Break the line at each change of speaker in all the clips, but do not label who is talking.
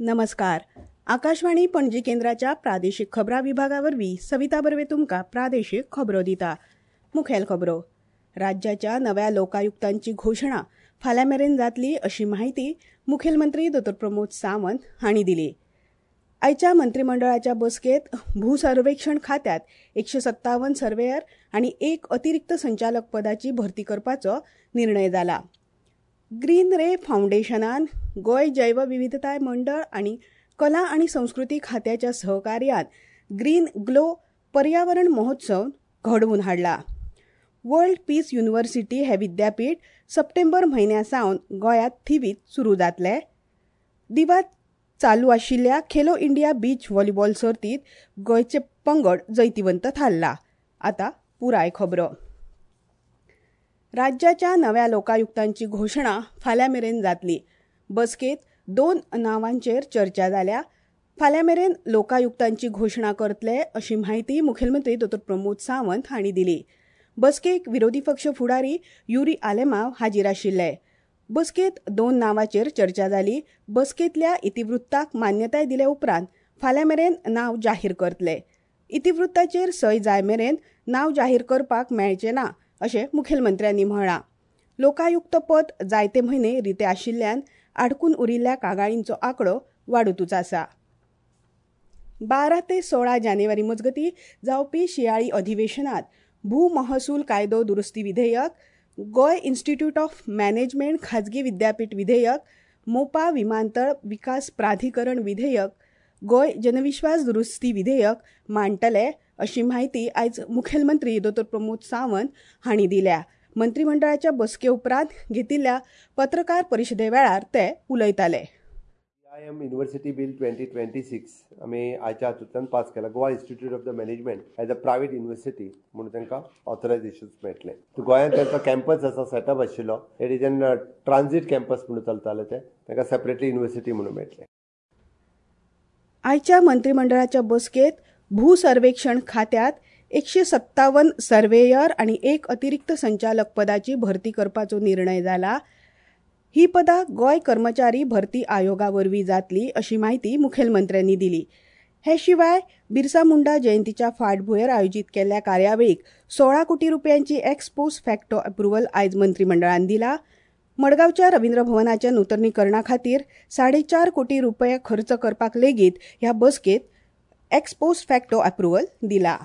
नमस्कार. आकाशवाणी पणजी केंद्राच्या प्रादेशीक खबरां विभागावरवीं सविता बर्वे तुमकां प्रादेशीक खबरो दिता. मुखेल खबरो. राज्याच्या नव्या लोकायुक्तांची घोषणा फाल्यां मेरेन जातली अशी माहिती मुखेलमंत्री डॉ. प्रमोद सावंत हांणी दिली. आयच्या मंत्रिमंडळाच्या बसकेत भूसर्वेक्षण खात्यात 157 सर्वेयर आनी 1 अतिरिक्त संचालक पदाची भरती करपाचो निर्णय जाला. ग्रीन रे फाउंडेशनान गोय जैवविविधताय मंडळ आनी कला आनी संस्कृती खात्याच्या सहकार्यान ग्रीन ग्लो पर्यावरण महोत्सव घडवून हाडला. वर्ल्ड पीस युनिव्हर्सिटी हे विद्यापीठ सप्टेंबर म्हयन्यासावन गोंयांत थिवीत सुरू जातले. दिवात चालू आशिल्ल्या खेलो इंडिया बीच व्हॉलीबॉल सर्तीत गोंयचे पंगड जैतिवंत थारला. आतां पुराय खबरो. राज्याच्या नव्या लोकायुक्तांची घोषणा फाल्यां मेरेन जातली. बसकेत 2 नांवांचेर चर्चा जाल्या. फाल्यां मेरेन लोकायुक्तांची घोषणा करतले अशी माहिती मुखेलमंत्री डॉ. प्रमोद सावंत हांणी दिली. बसकेक विरोधी पक्ष फुडारी युरी आलेमाव हाजीर आशिल्ले. बसकेत 2 नांवांचेर चर्चा जाली. बसकेंतल्या इतिवृत्ताक मान्यताय दिले उपरांत फाल्यां मेरेन नांव जाहीर करतले. इतिवृत्ताचेर सय जाय मेरेन नांव जाहीर करपाक मेळचें ना अशें मुखेलमंत्र्यांनी म्हळां. लोकायुक्त पद जायते म्हयने रिते आशिल्ल्यान आडकून उरिल्ल्या कागाळींचो आंकडो वाडूतूच आसा. 12 ते 16 जानेवारी मजगतीं जावपी शियाळी अधिवेशनात भूमहसूल कायदो दुरुस्ती विधेयक, गोंय इन्स्टिट्यूट ऑफ मॅनेजमेंट खाजगी विद्यापीठ विधेयक, मोपा विमानतळ विकास प्राधिकरण विधेयक, गोंय जनविश्वास दुरुस्ती विधेयक मांडटले अशी माहिती आयज मुखेलमंत्री डॉ. प्रमोद सावंत हांणी दिल्या. मंत्रिमंडळाच्या बसके उपरांत घेतिल्ल्या पत्रकार परिशदे वेळार ते उलयताले.
IIM युनिव्हर्सिटी बिल 2026 आमी आयच्या हातूंतल्यान पास केला. Goa institute of the management as a private university म्हणून तांकां ऑथरायझेशन मेळटलें. गोंयांत तांचो कॅम्पस आसा सेटअप आशिल्लो. हे रिजन ट्रान्झीट कॅम्पस म्हणून चलताले ते तांकां सेपरेटली युनिव्हर्सिटी म्हणून मेळटलें.
आयच्या मंत्रिमंडळाच्या बसकेत भूसर्वेक्षण खात्यात 157 सर्वेयर आनी 1 अतिरिक्त संचालक पदाची भरती करपाचो निर्णय जाला. ही पदां गोंय कर्मचारी भरती आयोगा वरवीं जातली अशी माहिती मुखेलमंत्र्यांनी दिली. हे शिवाय बिरसा मुंडा जयंतीच्या फाटभुंयेर आयोजीत केल्ल्या कार्यावळीक 16 कोटी रुपयांची एक्स पोस्ट फॅक्टो अप्रुव्हल आयज मंत्रिमंडळान दिला. मडगांवच्या रवींद्र भवनाच्या नूतनीकरणा खातीर 4.5 कोटी रुपये खर्च करपाक लेगीत ह्या बसकेत एक्स पोस्ट फॅक्टो अप्रुव्हल दिला.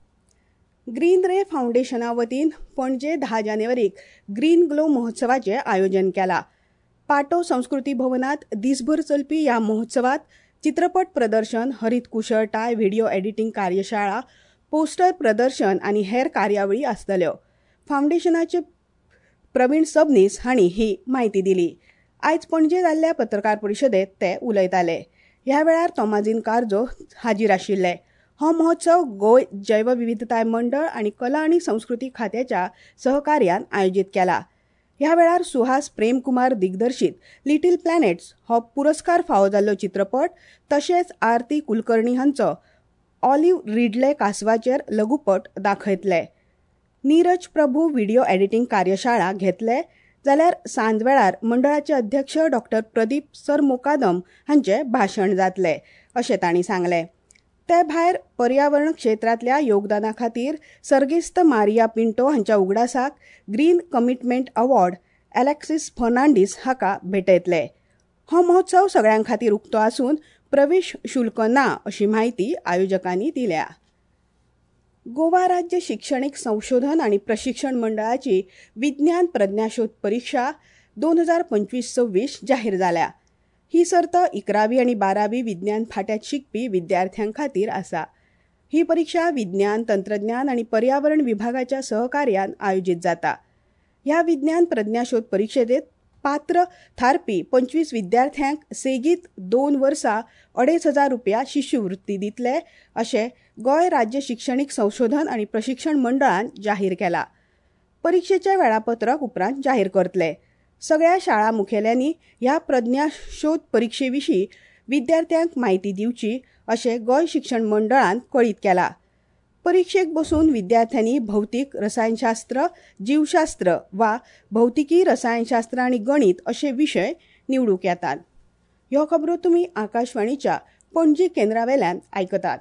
ग्रीन रे फाउंडेशना वतीन पणजे 10 जानेवारीक ग्रीन ग्लो महोत्सवाचें आयोजन केलां. पाटो संस्कृती भवनात दिसभर चलपी ह्या महोत्सवात चित्रपट प्रदर्शन, हरीत कुशळटाय, व्हिडिओ एडिटिंग कार्यशाळा, पोस्टर प्रदर्शन आनी हेर कार्यावळी आसतल्यो. फाउंडेशनाचे प्रवीण सबनीस हांणी ही माहिती दिली. आयज पणजे जाल्ल्या पत्रकार परिशदेंत ते उलयताले. ह्या वेळार तोमाजीन कारजो हाजीर आशिल्ले. हो महोत्सव गोंय जैवविविधताय मंडळ आनी कला आनी संस्कृती खात्याच्या सहकार्यान आयोजीत केला. ह्या वेळार सुहास प्रेमकुमार दिग्दर्शीत लिटील प्लॅनेट्स हो पुरस्कार फावो जाल्लो चित्रपट तशेंच आरती कुलकर्णी हांचो ऑलिव्ह रिडले कासवाचेर लघुपट दाखयतले. नीरज प्रभू व्हिडिओ एडिटिंग कार्यशाळा घेतले जाल्यार सांजवेळार मंडळाचे अध्यक्ष डॉ. प्रदीप सरमोकादम हांचे भाशण जातले अशें तांणी सांगलें. ते भायर पर्यावरण क्षेत्रांतल्या योगदाना खातीर सर्गेस्त मारिया पिंटो हांच्या उगडासाक green commitment award Alexis Fernandes हाका भेटयतले. हो महोत्सव सगळ्यां खातीर उक्तो आसून प्रवेश शुल्क ना अशी माहिती आयोजकांनी दिल्या. गोवा राज्य शिक्षणीक संशोधन आनी प्रशिक्षण मंडळाची विज्ञान प्रज्ञाशोध परीक्षा 2025-26 जाहीर जाल्या. ही सर्त 11वी आनी 12वी विज्ञान फाट्यात शिकपी विद्यार्थ्यां खातीर आसा. ही परीक्षा विज्ञान, तंत्रज्ञान आनी पर्यावरण विभागाच्या सहकार्यान आयोजीत जाता. ह्या विज्ञान प्रज्ञाशोध परीक्षेत पात्र थारपी 25 विद्यार्थ्यांक सेगीत 2 वर्सां 2,500 रुपया शिश्यवृत्ती दितले अशें गोंय राज्य शिक्षणीक संशोधन आनी प्रशिक्षण मंडळान जाहीर केला. परीक्षेचें वेळापत्रक उपरांत जाहीर करतले. सगळ्या शाळा मुखेल्यांनी ह्या प्रज्ञाशोध परीक्षेविशीं विद्यार्थ्यांक म्हायती दिवची अशें गोंय शिक्षण मंडळान कळीत केलां. परीक्षेक बसून विद्यार्थ्यांनी भौतीक रसायनशास्त्र, जीवशास्त्र वा भौतिकी, रसायनशास्त्र आनी गणित अशे विशय निवडूंक येतात. ह्यो खबरो तुम्ही आकाशवाणीच्या पणजी केंद्रावेल्यान आयकतात.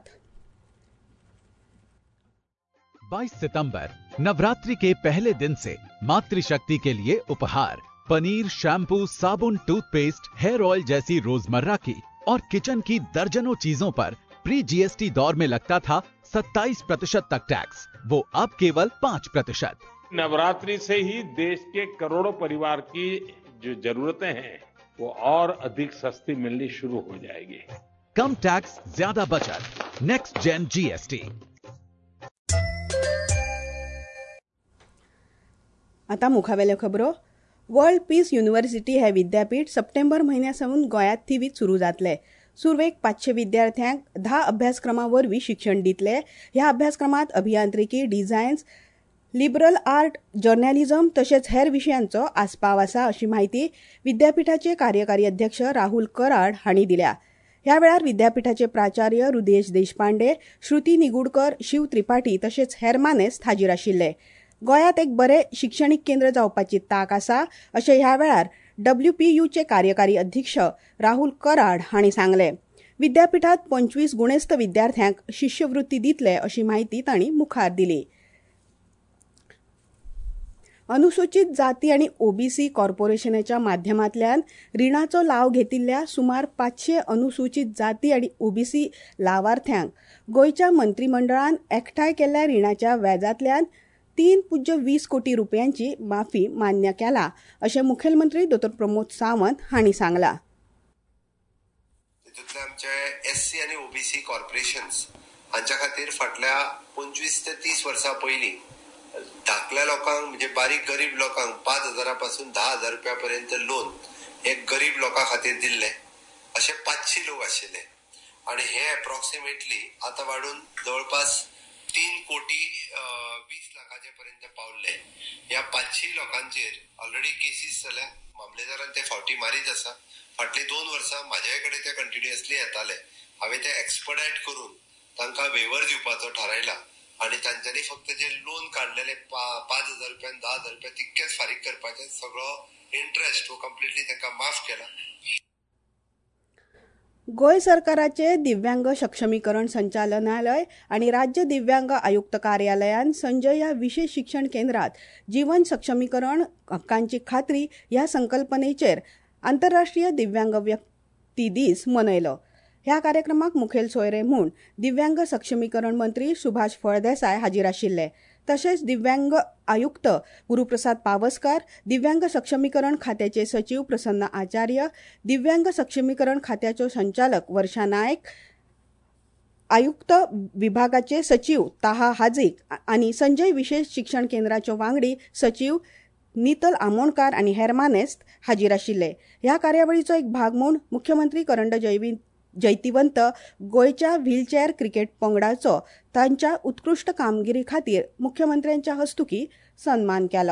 22 सितंबर नवरात्रि के पहले दिन से मातृशक्ति के लिए उपहार पनीर, शैम्पू, साबुन, टूथपेस्ट, हेयर ऑयल जैसी रोजमर्रा की और किचन की दर्जनों चीजों पर प्री जीएसटी दौर में लगता था 27% तक टैक्स, वो अब केवल 5%.
नवरात्रि से ही देश के करोड़ों परिवार की जो जरूरतें हैं वो और अधिक सस्ती मिलनी शुरू हो जाएगी.
कम टैक्स, ज्यादा बचत. Next gen GST.
आता मुखावेल्यो खबरो. वर्ल्ड पीस युनिव्हर्सिटी हे विद्यापीठ सप्टेंबर म्हयन्यासावन गोंयांत थिवीत सुरू जातले. सुरवेक 500 विद्यार्थ्यांक 10 अभ्यासक्रमावरवीं शिक्षण दितले. ह्या अभ्यासक्रमांत अभियांत्रिकी, डिझायन्स, लिबरल आर्ट, जर्नलिझम तशेंच हेर विशयांचो आस्पाव आसा अशी माहिती विद्यापीठाचे कार्यकारी अध्यक्ष राहुल कराड हांणी दिल्या. ह्या वेळार विद्यापीठाचे प्राचार्य हृदयेश देशपांडे, श्रुती निगुडकर, शिव त्रिपाठी तशेंच हेर मानेस्त हाजीर आशिल्ले. गोंयांत एक बरे शिक्षणीक केंद्र जावपाची तांक आसा अशें ह्या वेळार WPUचे कार्यकारी अध्यक्ष राहुल कराड हांणी सांगले. विद्यापीठांत 25 गुणेस्त विद्यार्थ्यांक शिश्यवृत्ती दितले अशी माहिती तांणी मुखार दिली. अनुसूचित जाती आणि ओबीसी कॉर्पोरेशनाच्या माध्यमांतल्यान रिणाचो लाव घेतिल्ल्या सुमार 500 अनुसूचित जाती आणि ओबीसी लावार्थ्यांक गोंयच्या मंत्रिमंडळान एकठांय केल्ल्या रिणाच्या व्याजांतल्यान 3.20 कोटी रुपयांची माफी मान्य केला अशें मुखेलमंत्री डॉ. प्रमोद सावंत हांणी सांगलां.
तितूंतले आमचे एससी आनी ओबीसी कॉर्पोरेशन्स हांच्या खातीर फाटल्या 25 ते 30 वर्सां पयलीं धाकल्या लोकांक म्हणजे बारीक गरीब लोकांक 5,000 पासून 10,000 रुपया पर्यंत लोन हे गरीब लोकां खातीर दिल्ले. असे 500 लोक आशिल्ले आणि हे अप्रॉक्सिमेटली आता वाढून जवळपास 3 कोटी 20 लाखाचे पर्यंत पावले. ह्या 500 लोकांचेर ऑलरेडी केसीस जाल्या. मामलेदारान ते फावटी मारीत आसा. फाटली 2 वर्सां म्हाज्या कडेन ते कंटिन्युअसली येताले. हांवें ते एक्सपर्टायट करून तांकां वेवर दिवपाचो थारायला आणि तांच्यांनी फक्त जे लोन काढलेले 5,000 रुपया 10,000 रुपया तितकेच फारीक करपाचे. सगळो इंटरेस्ट हो कम्प्लिटली तांकां माफ केला.
गोंय सरकाराचे दिव्यांग सक्षमीकरण संचालनालय आणि राज्य दिव्यांग आयुक्त कार्यालयान संजय ह्या विशेष शिक्षण केंद्रात जीवन सक्षमीकरण हक्कांची खात्री ह्या संकल्पनेचेर आंतरराष्ट्रीय दिव्यांग व्यक्ती दीस मनयलो. ह्या कार्यक्रमाक मुखेल सोयरे म्हूण दिव्यांग सक्षमीकरण मंत्री सुभाष फळदेसाय हाजीर आशिल्ले. तशेंच दिव्यांग आयुक्त गुरुप्रसाद पावसकार, दिव्यांग सक्षमीकरण खात्याचे सचिव प्रसन्न आचार्य, दिव्यांग सक्षमीकरण खात्याच्यो संचालक वर्षा नायक, आयुक्त विभागाचे सचिव ताहा हाजीक आणि संजय विशेष शिक्षण केंद्राच्यो वांगडी सचिव नितल आमोणकार आणि हेर मानेस्त हाजीर आशिल्ले. ह्या कार्यावळीचो एक भाग म्हूण मुख्यमंत्री करंड जैतिवंत गोंयच्या व्हीलचेअर क्रिकेट पंगडाचो तांच्या उत्कृष्ट कामगिरी खातीर मुख्यमंत्र्यांच्या हस्तुकी सन्मान केलो.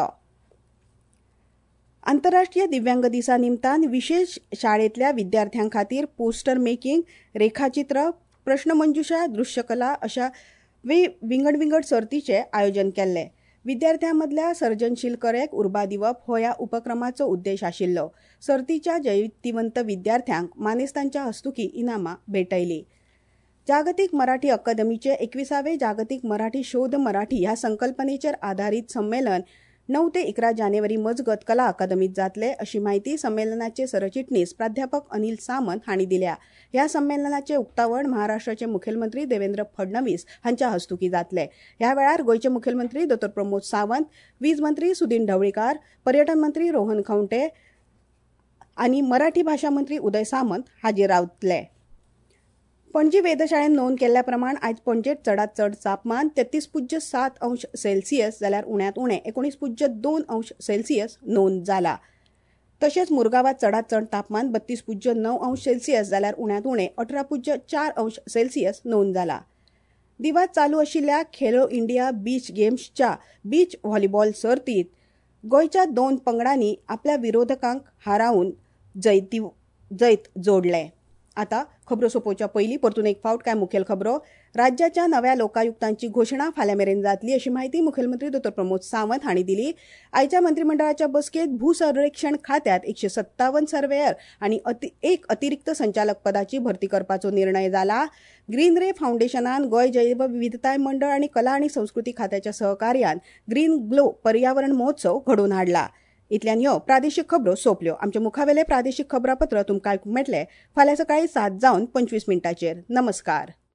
आंतरराष्ट्रीय दिव्यांग दिसा निमतान विशेष शाळेंतल्या विद्यार्थ्यां खातीर पोस्टर मेकिंग, रेखाचित्र, प्रश्नमंजुषा, दृश्यकला अशा विंगड सर्तीचे आयोजन केल्ले. विद्यार्थ्यांमधल्या सर्जनशील कलेक उर्बा दिवप हो ह्या उपक्रमाचो उद्देश आशिल्लो. सर्तीच्या जैतिवंत विद्यार्थ्यांक मानेस्तांच्या हस्तुकी इनामां भेटयली. जागतीक मराठी अकादमीचे 21वे जागतिक मराठी शोध मराठी ह्या संकल्पनेचेर आधारित संमेलन 9 ते 11 जानेवारी मजगत कला अकादमीत जातले अशी माहिती संमेलनाचे सरचिटणीस प्राध्यापक अनिल सामंत हांणी दिल्या. ह्या संमेलनाचे उक्तावण महाराष्ट्राचे मुखेलमंत्री देवेंद्र फडणवीस हांच्या हस्तुकी जातले. ह्या वेळार गोंयचे मुखेलमंत्री डॉ. प्रमोद सावंत, वीज मंत्री सुदीन ढवळीकार, पर्यटन मंत्री रोहन खंवटे आणि मराठी भाषा मंत्री उदय सामंत हाजीर रावतले. पणजी वेधशाळेन नोंद केल्ल्या प्रमाण आयज पणजेत चडांत चड तापमान 33.7 अंश सेल्सियस जाल्यार उण्यांत उणें 19.2 अंश सेल्सियस नोंद जाला. तशेंच मुरगांवात चडांत चड तापमान 32.9 अंश सेल्सियस जाल्यार उण्यांत उणें 18.4 अंश सेल्सियस नोंद जाला. दिवात चालू आशिल्ल्या खेलो इंडिया बीच गेम्सच्या बीच व्हॉलीबॉल सर्तीत गोंयच्या 2 पंगडांनी आपल्या विरोधकांक हारावन जैत जोडले. आता खबरो सोंपोवच्या पयलीं परतून एक फावट काय मुखेल खबरो. राज्याच्या नव्या लोकायुक्तांची घोशणा फाल्यां मेरेन जातली अशी माहिती मुखेलमंत्री डॉ. प्रमोद सावंत हांणी दिली. आयच्या मंत्रिमंडळाच्या बसकेत भूसर्वेक्षण खात्यात 157 सर्वेयर आनी एक अतिरिक्त संचालक पदाची भरती करपाचो निर्णय जाला. ग्रीन रे फाउंडेशनान गोंय जैवविविधताय मंडळ आनी कला आनी संस्कृती खात्याच्या सहकार्यान ग्रीन ग्लो पर्यावरण महोत्सव घडोवन हाडला. इतल्यान ह्यो प्रादेशीक खबरो सोंपल्यो. आमचे मुखावेले प्रादेशीक खबरापत्र तुमकां आयकूंक मेळटले फाल्यां सकाळीं 7:25 नमस्कार.